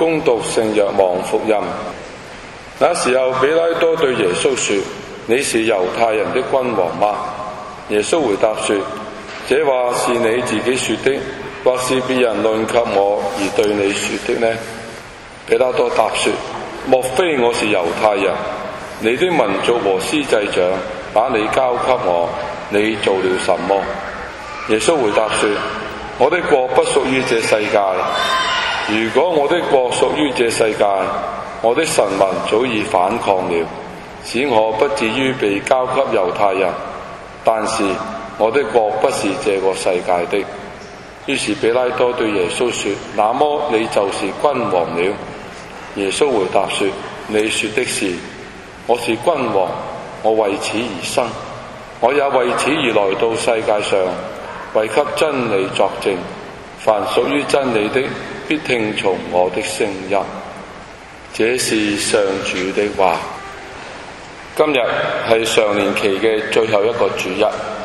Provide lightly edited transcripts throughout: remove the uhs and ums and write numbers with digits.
恭讀聖若望福音。那時候，彼拉多對耶穌說：你是猶太人的君王嗎？耶穌回答說：這話是你自己說的，或是別人論給我而對你說的呢？彼拉多答說：莫非我是猶太人？你的民族和司祭長把你交給我，你做了什麼？耶穌回答說：我的國不屬於這世界。如果我的國屬於這世界，我的臣民早已反抗了，使我不至於被交給猶太人。但是我的國不是這個世界的。於是彼拉多對耶穌說：那麼你就是君王了。耶穌回答說：你說的是。我是君王，我為此而生，我也為此而來到世界上，為給真理作證。凡屬於真理的，必聽從我的聲音。這是上主的話。今日係常年期嘅最後一個主日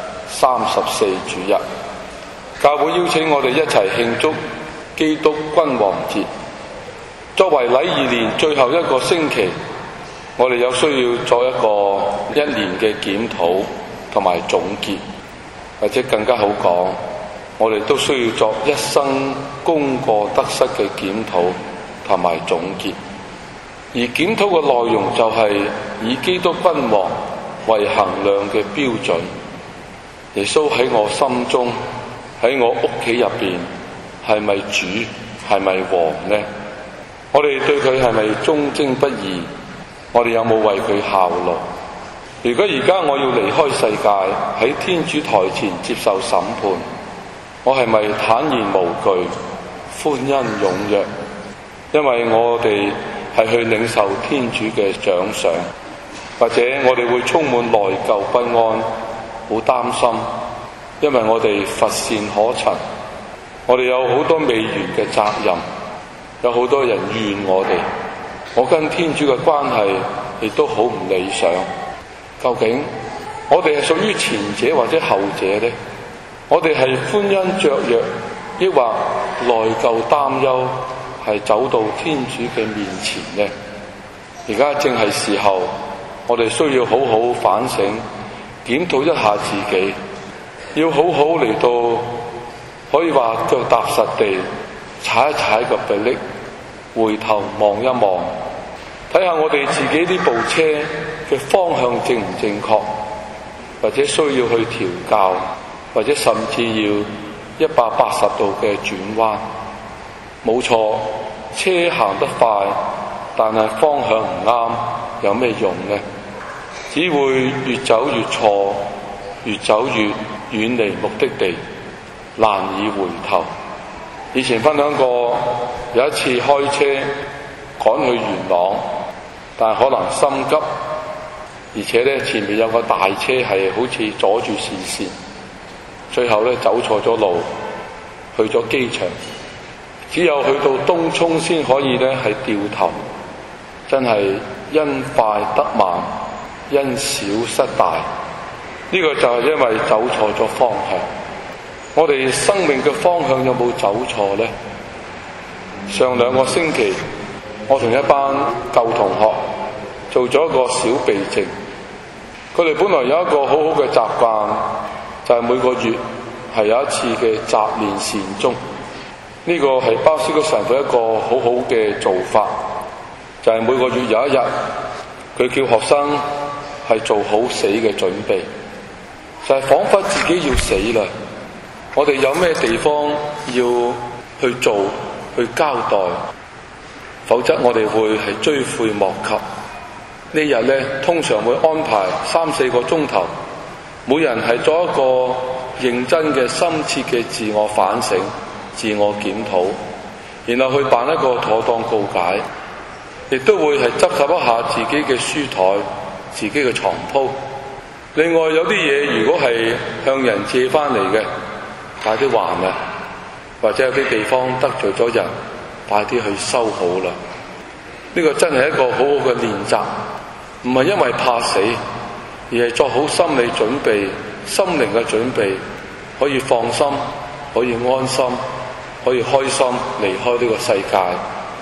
，34主日。教會邀請我哋一齊慶祝基督君王節。作為禮儀年最後一個星期，我哋有需要作一個一年嘅檢討同埋總結，或者更加好講，我哋都需要作一生功過得失嘅檢討同埋總結。而檢討嘅內容就係以基督君王為衡量嘅標準。耶穌喺我心中，喺我屋企入邊，係咪主，係咪王呢？我哋對佢係咪忠貞不二？我哋有冇為佢效勞？如果而家我要離開世界，喺天主台前接受審判，我係咪坦然無懼、歡欣踴躍？因為我哋係去領受天主嘅獎賞，或者我哋會充滿內疚不安，好擔心，因為我哋乏善可陳，我哋有好多未完嘅責任，有好多人怨我哋。我跟天主嘅關係亦都好唔理想。究竟我哋係屬於前者或者後者呢？我哋係歡欣雀躍，抑或內疚擔憂，係走到天主嘅面前呢？而家正係時候，我哋需要好好反省，檢討一下自己，要好好嚟到可以話腳踏實地，踩一踩個鼻力，回頭望一望，睇下我哋自己呢部車嘅方向正唔正確，或者需要去調校，或者甚至要180度嘅轉彎。冇錯，車行得快，但係方向唔啱，有咩用呢？只會越走越錯，越走越遠離目的地，難以回頭。以前分享過，有一次開車趕去元朗，但可能心急，而且咧前面有個大車係好似阻住視線，最後咧走錯咗路，去咗機場，只有去到東涌先可以咧係掉頭，真係因快得慢，因小失大。呢個就係因為走錯咗方向。我哋生命嘅方向有冇走錯呢？上2個星期，我同一班舊同學做咗一個小避靜。佢哋本來有一個好好嘅習慣，就係每個月係有一次嘅習練善終。呢個係鮑思高神父一個好好嘅做法，就係每個月有一日，佢叫學生係做好死嘅準備，就係彷彿自己要死啦。我哋有咩地方要去做、去交代，否則我哋會係追悔莫及。呢日呢，通常會安排3-4個鐘頭，每人係做一個認真嘅、深切嘅自我反省、自我檢討，然後去辦一個妥當告解，亦都會係執拾一下自己嘅書台、自己嘅床鋪。另外有啲嘢如果係向人借翻嚟嘅，快啲還啦，或者有啲地方得罪咗人，快啲去修好啦。呢個真係一個好好嘅練習，唔係因為怕死，而係做好心理準備、心靈嘅準備，可以放心，可以安心，可以開心離開呢個世界，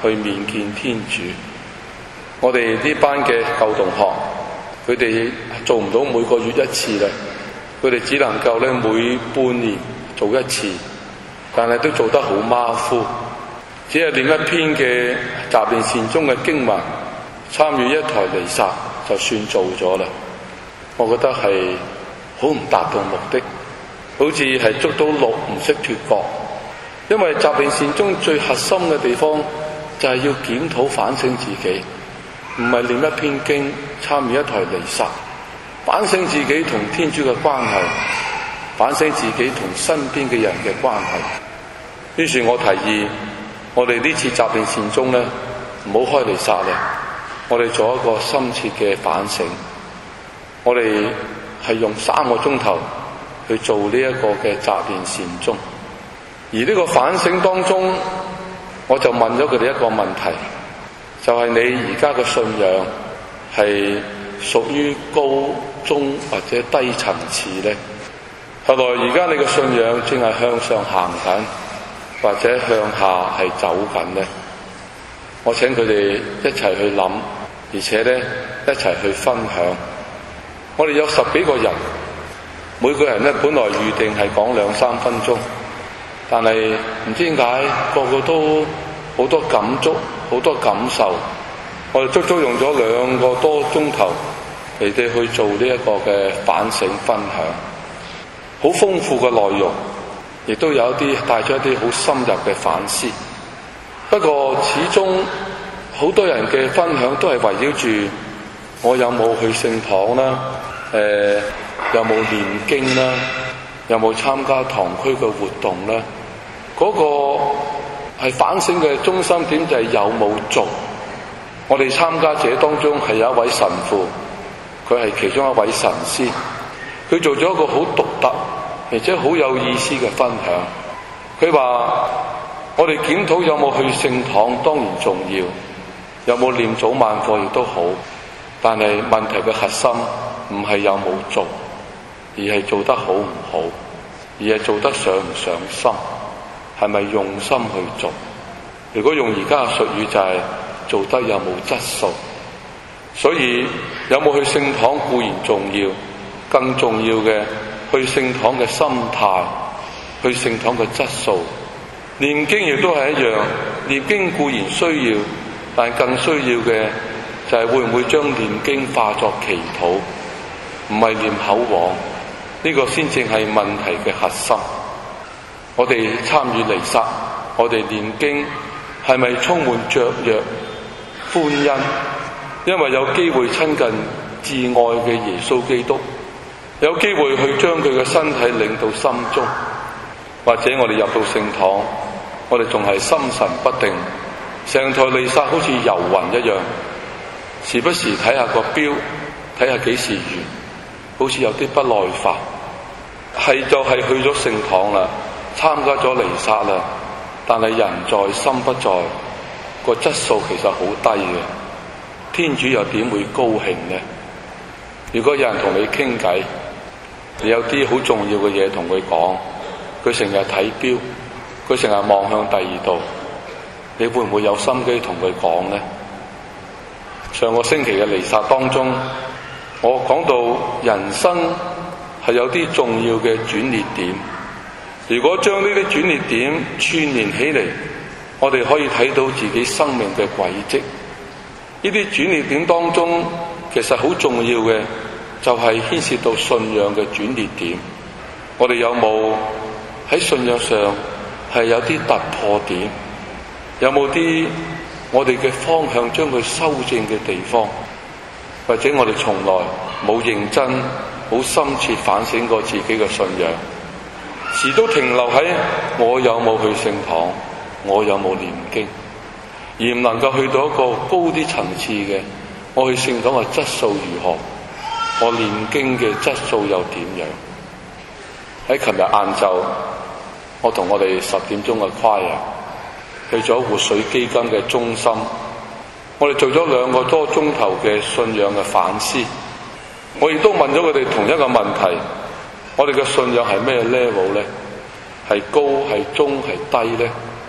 去面見天主。我哋呢班嘅舊同學，佢哋做唔到每個月一次啦，佢哋只能夠咧每半年做一次，但係都做得好馬虎，只係念一篇嘅雜念善終嘅經文，參與一台彌撒就算做咗啦。我覺得係好唔達到目的，好似係捉到鹿唔識脫角。因為雜念善終最核心嘅地方就係要檢討反省自己，唔係念一篇經，參與一台彌撒，反省自己同天主嘅關係，反省自己同身邊嘅人嘅關係。於是我提議，我哋呢次雜念善終呢，唔好開彌撒啦，我哋做一個深切嘅反省。我哋係用3個鐘頭去做呢一個嘅雜念善終，而呢個反省當中，我就問咗佢哋一個問題，就係你而家嘅信仰係屬於高中或者低層次呢？後來而家你嘅信仰正係向上行緊，或者向下係走緊呢？我請佢哋一齊去諗，而且呢一齊去分享。我哋有10幾個人，每個人呢本來預定係講2-3分鐘，但係唔知點解個個都好多感觸，好多感受。我哋足足用咗2個多鐘頭嚟哋去做呢一個嘅反省分享，好豐富嘅內容，亦都有一啲帶咗一啲好深入嘅反思。不過始終好多人嘅分享都係圍繞住我有冇去聖堂啦，有冇念經啦，有冇參加堂區嘅活動啦。嗰個係反省嘅中心點就係有冇做。我哋參加者當中係有一位神父，佢係其中一位神師，佢做咗一個好獨特而且好有意思嘅分享。佢話我哋檢討有冇去聖堂當然重要，有冇念早晚課亦都好，但係問題嘅核心唔係有冇做，而係做得好唔好，而係做得上唔上心，係咪用心去做。如果用而家嘅術語就係做得有冇質素。所以有冇去聖堂固然重要，更重要嘅去聖堂嘅心態，去聖堂嘅質素。念經亦都係一樣，念經固然需要，但更需要嘅就係會唔會將念經化作祈禱，唔係念口簧，呢個先正係問題嘅核心。我哋參與彌撒，我哋念經係咪充滿雀躍歡欣？因為有機會親近至愛嘅耶穌基督，有機會去將佢嘅身體領到心中。或者我哋入到聖堂，我哋仲係心神不定，成台彌撒好似遊魂一樣，時不時睇下個錶，睇下幾時完，好似有啲不耐煩。係就係去咗聖堂啦，參加咗彌撒啦，但係人在心不在，個質素其實好低嘅。天主又點會高興呢？如果有人同你傾偈，你有啲好重要嘅嘢同佢講，佢成日睇錶，佢成日望向第二度，你會唔會有心機同佢講呢？上個星期嘅彌撒當中，我講到人生係有啲重要嘅轉捩點，如果將呢啲轉捩點串連起嚟，我哋可以睇到自己生命嘅軌跡。呢啲轉捩點當中，其實好重要嘅就係牽涉到信仰嘅轉捩點。我哋有冇喺信仰上係有啲突破點？有冇啲我哋嘅方向將佢修正嘅地方？或者我哋從來冇認真、好深切反省過自己嘅信仰，時都停留喺我有冇去聖堂，我有冇念經，而唔能夠去到一個高啲層次嘅，我去聖堂嘅質素如何，我念經嘅質素又點樣？喺琴日晏晝，我同我哋10點鐘嘅跨人去咗活水基金嘅中心，我哋做咗2個多鐘頭嘅信仰嘅反思。我亦都問咗佢哋同一個問題：我哋嘅信仰係咩 level 呢？係高、係中、係低呢？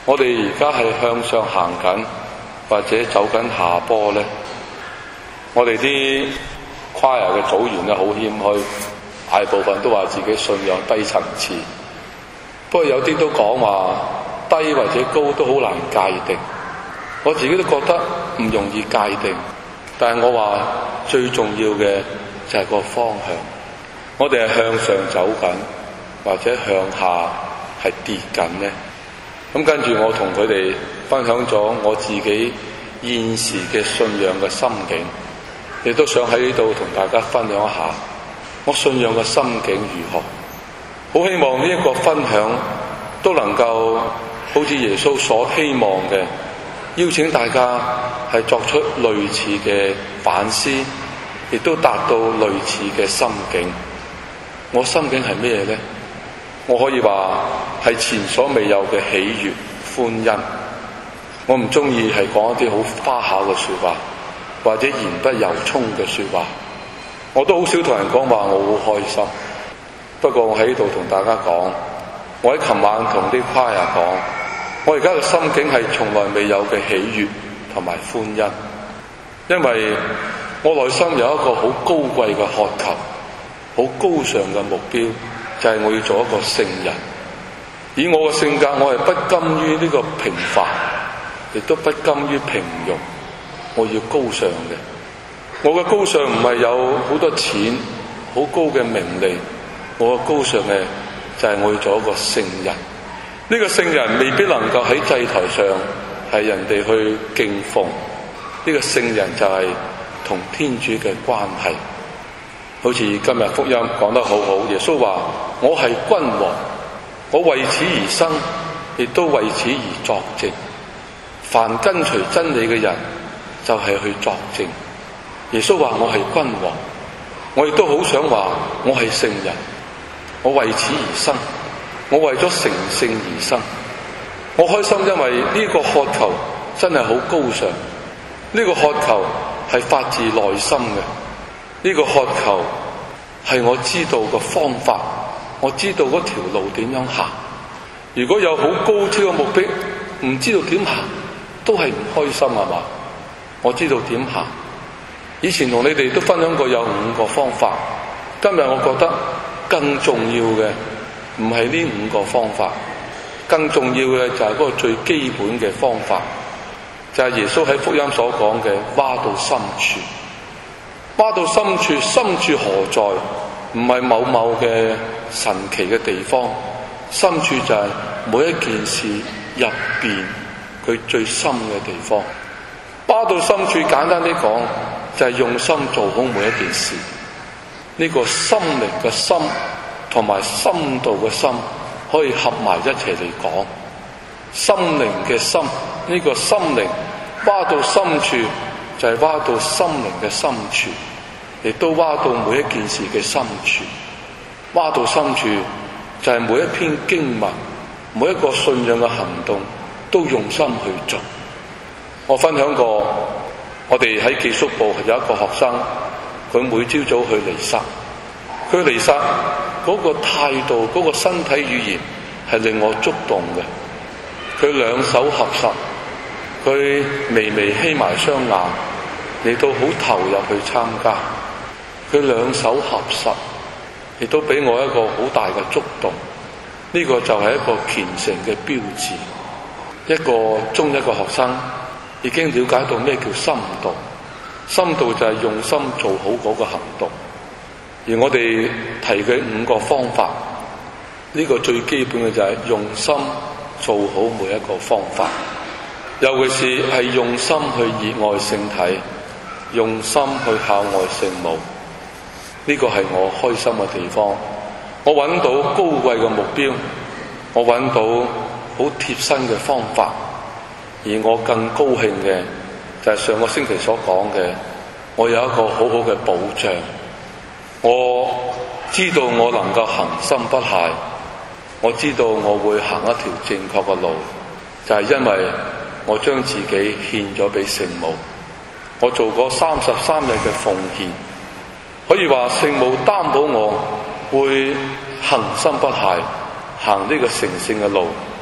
我哋而家係向上行緊，或者走緊下坡呢？我哋啲跨日嘅組員咧好謙虛，大部分都話自己信仰低層次，不過有啲都講話低或者高都好難界定。我自己都覺得唔容易界定，但係我話最重要嘅就係個方向。我哋係向上走緊，或者向下係跌緊呢？咁跟住我同佢哋分享咗我自己現時嘅信仰嘅心境，亦都想喺呢度同大家分享一下我信仰嘅心境如何。好希望呢一個分享都能夠好似耶穌所希望嘅，邀請大家係作出類似嘅反思，亦都達到類似嘅心境。我心境係咩呢？我可以話係前所未有嘅喜悅歡欣。我唔中意係講一啲好花巧嘅說話，或者言不由衷嘅說話。我都好少同人講話我好開心。不過我喺呢度同大家講，我喺琴晚同啲跨人講，我而家嘅心境係從來未有嘅喜悅同埋歡欣，因為我內心有一個好高貴嘅渴求，好高尚嘅目標，就係我要做一個聖人。以我嘅性格，我係不甘於呢個平凡，亦都不甘於平庸。我要高尚嘅。我嘅高尚唔係有好多錢，好高嘅名利。我嘅高尚嘅就係我要做一個聖人。呢個聖人未必能夠喺祭台上係人哋去敬奉。呢個聖人就係同天主嘅關係。好似今日福音講得好好，耶穌話：我係君王，我為此而生，亦都為此而作證。凡跟隨真理嘅人，就係去作證。耶穌話：我係君王，我亦都好想話我係聖人。我為此而生，我為咗成聖而生。我開心，因為呢個渴求真係好高尚。呢個渴求係發自內心嘅。呢個渴求係我知道嘅方法，我知道嗰條路點樣行。如果有好高挑嘅目標，唔知道點行，都係唔開心係嘛？我知道點行。以前同你哋都分享過有5個方法，今日我覺得更重要嘅唔係呢5個方法，更重要嘅就係嗰個最基本嘅方法，就係耶穌喺福音所講嘅挖到深處。挖到深處，深處何在？唔係某某嘅神奇嘅地方，深處就係每一件事入邊佢最深嘅地方。挖到深處，簡單啲講，就係用心做好每一件事。呢個心靈嘅心同埋深度嘅心可以合埋一齊嚟講。心靈嘅心，呢個心靈挖到深處，就係挖到心靈嘅深處，亦都挖到每一件事嘅深處。挖到深處就係每一篇經文，每一個信仰嘅行動都用心去做。我分享過，我哋喺寄宿部有一個學生，佢每朝早去彌撒，佢彌撒嗰個態度，嗰個身體語言係令我觸動嘅。佢兩手合十，佢微微瞇埋雙眼，嚟到好投入去參加。佢兩手合十，亦都俾我一個好大嘅觸動。呢個就係一個虔誠嘅標誌。一個中一個學生已經了解到咩叫深度，深度就係用心做好嗰個行動。而我哋提嘅5個方法，呢個最基本嘅就係用心做好每一個方法，尤其是係用心去熱愛聖體，用心去孝愛聖母。呢個係我開心嘅地方。我揾到高貴嘅目標，我揾到好貼身嘅方法。而我更高興嘅就係上個星期所講嘅，我有一個好好嘅保障。我知道我能夠恒心不懈，我知道我會行一條正確嘅路，就係因為我將自己獻咗俾聖母。我做過33日嘅奉獻，可以話聖母擔保我會恒心不懈行呢個成聖嘅路。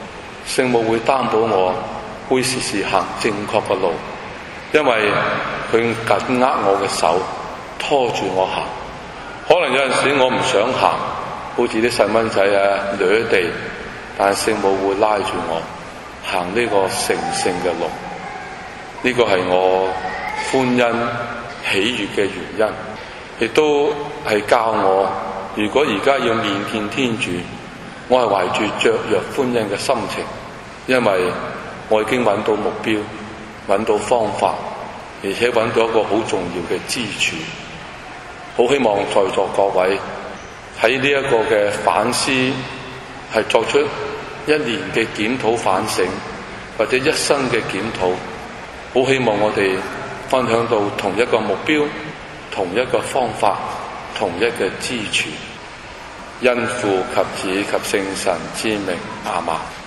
聖母會擔保我會時時行正確嘅路，因為佢緊握我嘅手，拖住我行。可能有陣時我唔想行，好似啲細蚊仔掠地，但係聖母會拉住我行呢個成聖嘅路。呢個係我歡欣喜悅嘅原因，亦都係教我，如果而家要面見天主，我係懷住雀躍歡欣嘅心情，因為我已經揾到目標，揾到方法，而且揾到一個好重要嘅支柱。好希望在座各位喺呢一個嘅反思，係作出一年嘅檢討反省，或者一生嘅檢討。好希望我哋分享到同一個目標，同一個方法，同一個支柱。因父及子及聖神之名，阿們。